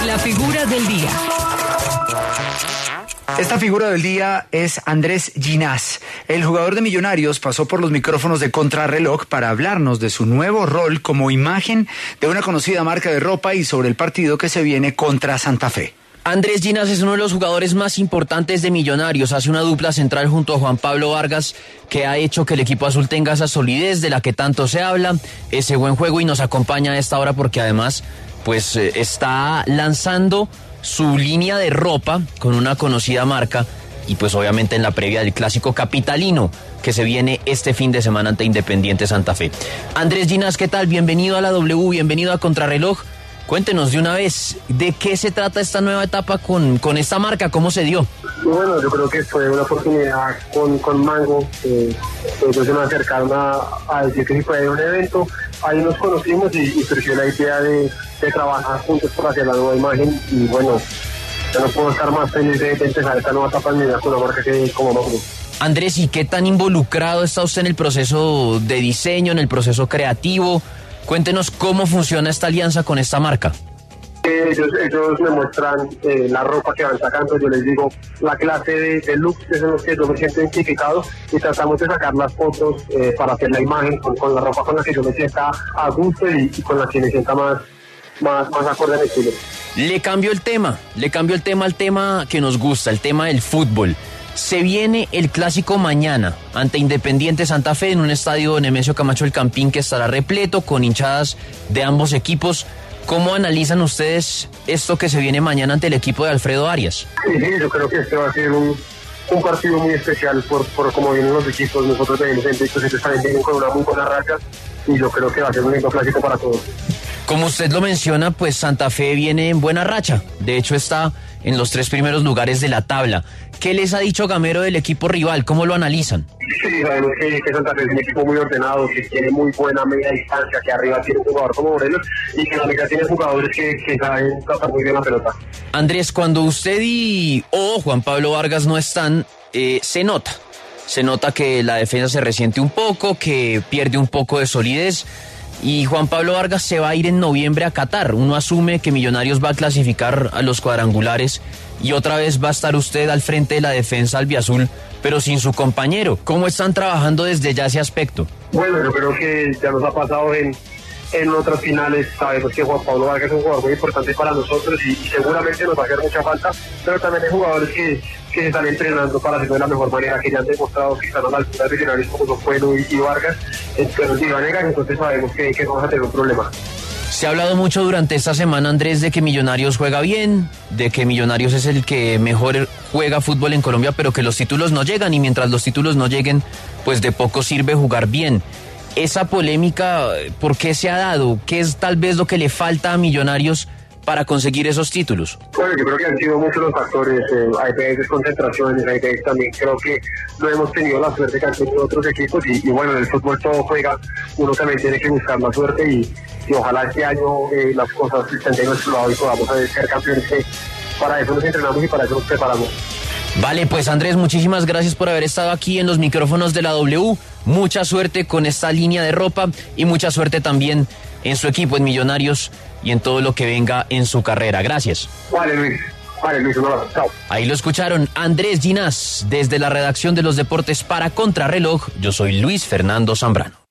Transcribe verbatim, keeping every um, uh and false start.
La figura del día. Esta figura del día es Andrés Ginás. El jugador de Millonarios pasó por los micrófonos de Contrarreloj para hablarnos de su nuevo rol como imagen de una conocida marca de ropa y sobre el partido que se viene contra Santa Fe. Andrés Ginás es uno de los jugadores más importantes de Millonarios. Hace una dupla central junto a Juan Pablo Vargas que ha hecho que el equipo azul tenga esa solidez de la que tanto se habla, ese buen juego, y nos acompaña a esta hora porque además pues eh, está lanzando su línea de ropa con una conocida marca y pues obviamente en la previa del clásico capitalino que se viene este fin de semana ante Independiente Santa Fe. Andrés Ginás, ¿qué tal? Bienvenido a la W, bienvenido a Contrarreloj. Cuéntenos de una vez, ¿de qué se trata esta nueva etapa con, con esta marca? ¿Cómo se dio? Bueno, yo creo que fue una oportunidad con, con Mango. Eh, ellos se me acercaron a, a decir que si puede un evento. Ahí nos conocimos y, y surgió la idea de, de trabajar juntos para hacer la nueva imagen. Y bueno, yo no puedo estar más feliz de, de empezar esta nueva etapa en mi vida con una marca que como Mango. Andrés, ¿y qué tan involucrado está usted en el proceso de diseño, en el proceso creativo? Cuéntenos cómo funciona esta alianza con esta marca. Ellos, ellos me muestran eh, la ropa que van sacando, yo les digo la clase de, de looks que son los que yo me siento identificado y tratamos de sacar las fotos eh, para hacer la imagen con, con la ropa con la que yo me sienta a gusto y, y con la que me sienta más, más, más acorde a mi estilo. Le cambió el tema, le cambió el tema al tema que nos gusta, el tema del fútbol. Se viene el clásico mañana ante Independiente Santa Fe en un estadio Nemesio Camacho El Campín que estará repleto con hinchadas de ambos equipos. ¿Cómo analizan ustedes esto que se viene mañana ante el equipo de Alfredo Arias? Sí, sí, yo creo que este va a ser un, un partido muy especial por, por cómo vienen los equipos. Nosotros venimos en ellos también vienen con una muy buena racha y yo creo que va a ser un lindo clásico para todos. Como usted lo menciona, pues Santa Fe viene en buena racha. De hecho está en los tres primeros lugares de la tabla. ¿Qué les ha dicho Gamero del equipo rival? ¿Cómo lo analizan? Sí, sabemos que, que Santa Fe es un equipo muy ordenado, que tiene muy buena media distancia, que arriba tiene un jugador como Morelos y que la liga tiene jugadores que, que saben tratar muy bien la pelota. Andrés, cuando usted y o oh, Juan Pablo Vargas no están, eh, se nota. Se nota que la defensa se resiente un poco, que pierde un poco de solidez. Y Juan Pablo Vargas se va a ir en noviembre a Qatar. Uno asume que Millonarios va a clasificar a los cuadrangulares y otra vez va a estar usted al frente de la defensa albiazul, pero sin su compañero. ¿Cómo están trabajando desde ya ese aspecto? Bueno, yo creo que ya nos ha pasado en, en otras finales. Sabemos que Juan Pablo Vargas es un jugador muy importante para nosotros y, y seguramente nos va a hacer mucha falta, pero también hay jugadores que, que se están entrenando para hacerlo de la mejor manera, que ya han demostrado que están a la altura de Millonarios como son Pueblo y, y Vargas, entonces Ibanegas, entonces sabemos que, que vamos a tener un problema. Se ha hablado mucho durante esta semana, Andrés, de que Millonarios juega bien, de que Millonarios es el que mejor juega fútbol en Colombia, pero que los títulos no llegan y mientras los títulos no lleguen, pues de poco sirve jugar bien. Esa polémica, ¿por qué se ha dado? ¿Qué es tal vez lo que le falta a Millonarios para conseguir esos títulos? Bueno, yo creo que han sido muchos los factores, eh, hay veces concentraciones, hay veces también creo que no hemos tenido la suerte que han tenido otros equipos y, y bueno, en el fútbol todo juega, uno también tiene que buscar la suerte y, y ojalá este año eh, las cosas estén de nuestro lado y podamos ser campeones, que para eso nos entrenamos y para eso nos preparamos. Vale, pues Andrés, muchísimas gracias por haber estado aquí en los micrófonos de la W. Mucha suerte con esta línea de ropa y mucha suerte también en su equipo, en Millonarios y en todo lo que venga en su carrera. Gracias. Vale, Luis. Vale, Luis, un abrazo. Chao. Ahí lo escucharon, Andrés Ginás, desde la redacción de los deportes para Contrarreloj. Yo soy Luis Fernando Zambrano.